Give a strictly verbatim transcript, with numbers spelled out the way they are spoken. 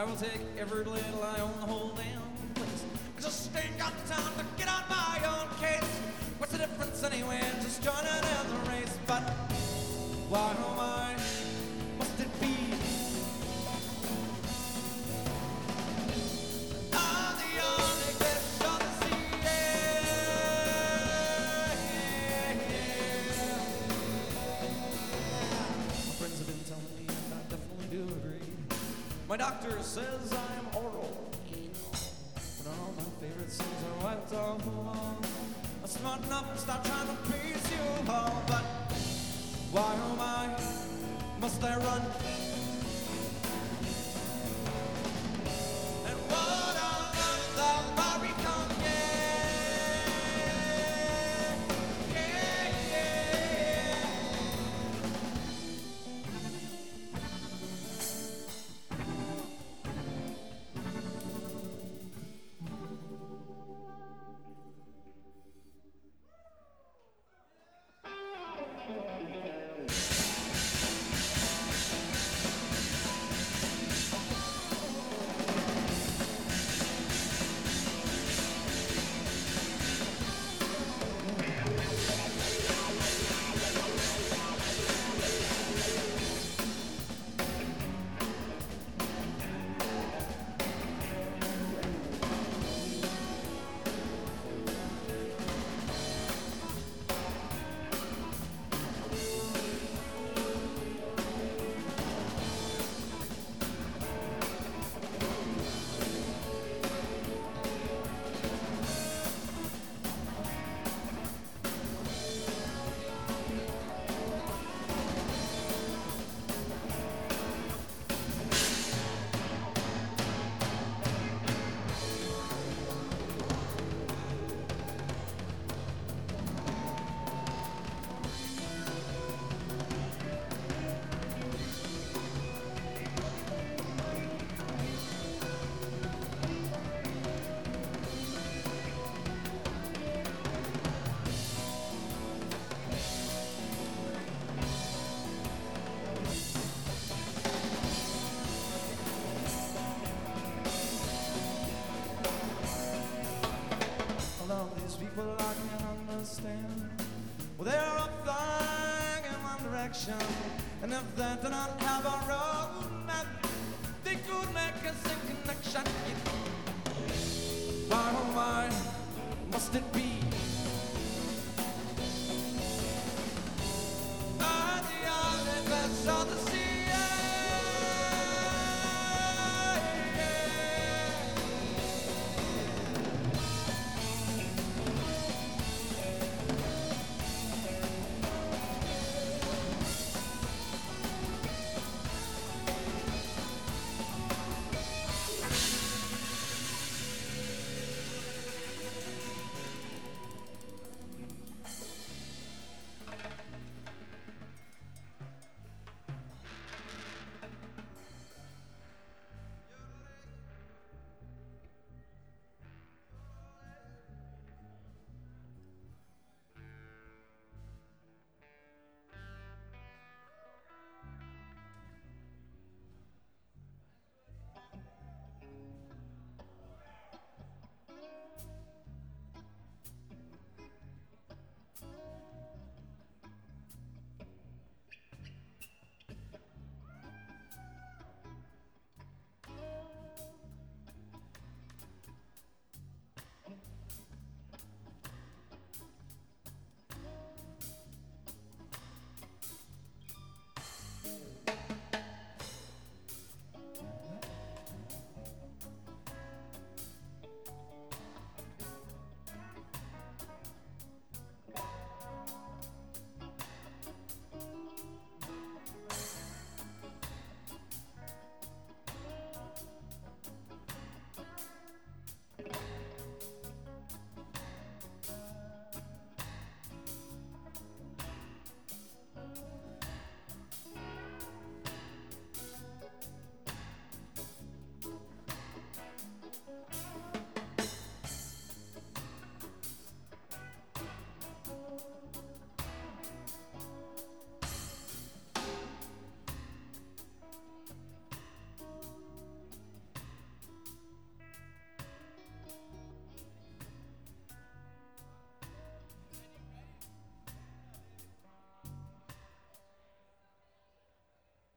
will take every little I own the whole damn place. I just ain't got the time to get on my own case. What's the difference anyway? Just joining in the race. But why, oh my, must it be? I'm the only fish on the sea. Yeah, yeah. My friends have been telling me, and I definitely do agree. My doctor says I'm oral, but all my favorite scenes are wiped off the wall. I'm smart enough to stop trying to please you all, but why, oh my, must I run? And what on earth have I become? Yeah, yeah, yeah. All these people I can't understand. Well, they're up flying in one direction, and if they do not have a road map, they could make us in connection. Why, oh my, must it be?